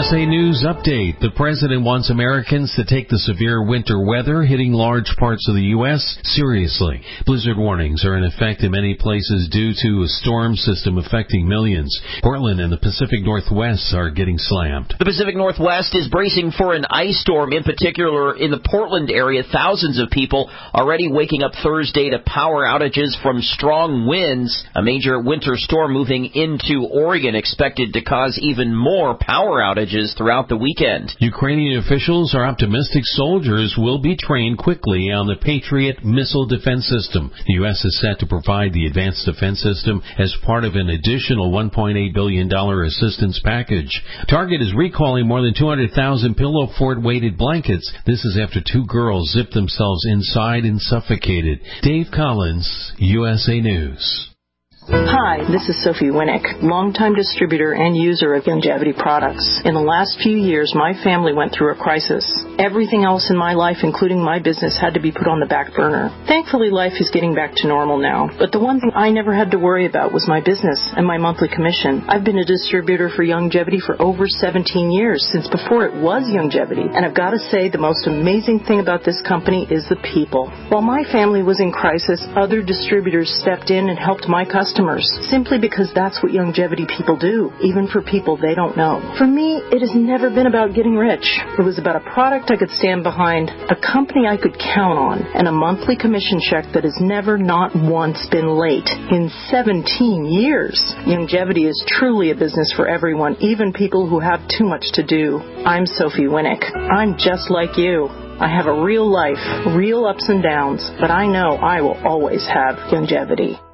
USA News Update. The President wants Americans to take the severe winter weather hitting large parts of the U.S. seriously. Blizzard warnings are in effect in many places due to a storm system affecting millions. Portland and the Pacific Northwest are getting slammed. The Pacific Northwest is bracing for an ice storm, in particular in the Portland area. Thousands of people already waking up Thursday to power outages from strong winds. A major winter storm moving into Oregon expected to cause even more power outages throughout the weekend. Ukrainian officials are optimistic soldiers will be trained quickly on the Patriot missile defense system. The U.S. is set to provide the advanced defense system as part of an additional $1.8 billion assistance package. Target is recalling more than 200,000 pillow fort-weighted blankets. This is after two girls zipped themselves inside and suffocated. Dave Collins, USA News. Hi, this is Sophie Winnick, longtime distributor and user of Youngevity products. In the last few years, my family went through a crisis. Everything else in my life, including my business, had to be put on the back burner. Thankfully, life is getting back to normal now. But the one thing I never had to worry about was my business and my monthly commission. I've been a distributor for Youngevity for over 17 years, since before it was Youngevity. And I've got to say, the most amazing thing about this company is the people. While my family was in crisis, other distributors stepped in and helped my customers, simply because that's what Youngevity people do, even for people they don't know. For me, it has never been about getting rich. It was about a product I could stand behind, a company I could count on, and a monthly commission check that has never, not once, been late in 17 years. Youngevity is truly a business for everyone, even people who have too much to do. I'm Sophie Winnick. I'm just like you. I have a real life, real ups and downs, but I know I will always have Youngevity.